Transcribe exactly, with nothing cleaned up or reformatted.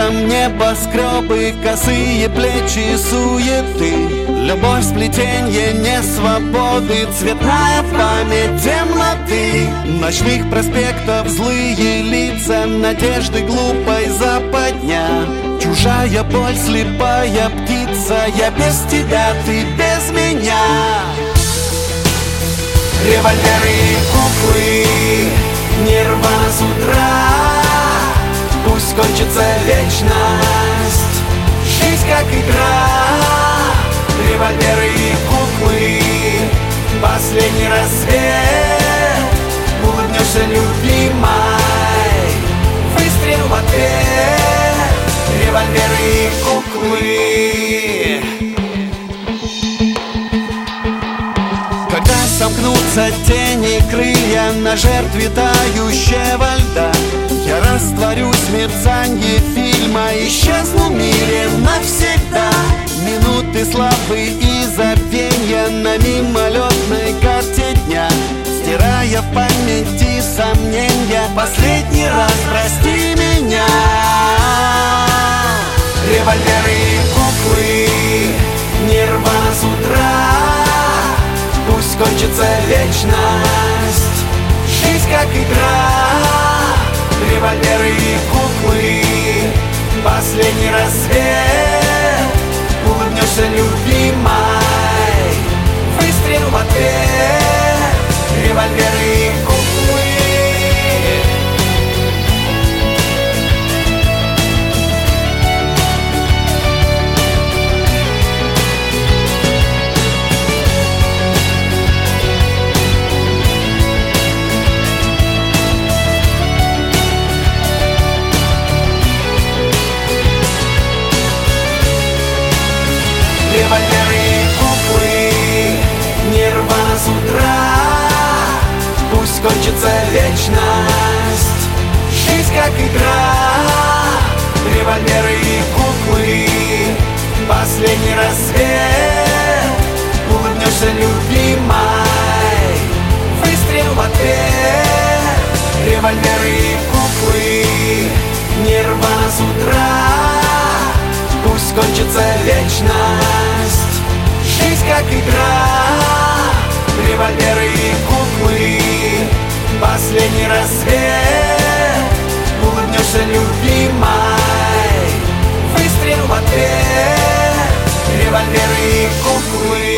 окнам небоскребы, косые плечи суеты, любовь, сплетенье несвободы, цветная память темноты, ночных проспектов злые лица, надежды глупой западня, чужая боль, слепая птица, я без тебя, ты без меня. Револьверы и куклы, нирвана с утра, пусть кончится вечность, жизнь как игра. Револьверы и куклы, последний рассвет, улыбнешься, любимой, выстрел в ответ. Револьверы и куклы. Когда сомкнутся тени крылья на жертве тающего льда, я растворюсь в мерцанье фильма, исчезну в мире навсегда. Минуты славы и забвенья на мимолетной карте дня, стирая в памяти сомнения, последний раз прости меня. Револьверы и куклы, нирвана с утра, пусть кончится вечность, жизнь как игра. Револьверы и куклы, последний рассвет, улыбнешься, любимой, выстрел в ответ. Револьверы и куклы. Револьверы и куклы, нирвана с утра, пусть кончится вечность, жизнь как игра. Револьверы и куклы, последний рассвет, улыбнешься, любимой, выстрел в ответ. Револьверы и куклы, нирвана с утра, пусть кончится вечность, жизнь как игра. Револьверы и куклы, последний рассвет, улыбнешься, любимой, выстрел в ответ. Револьверы и куклы.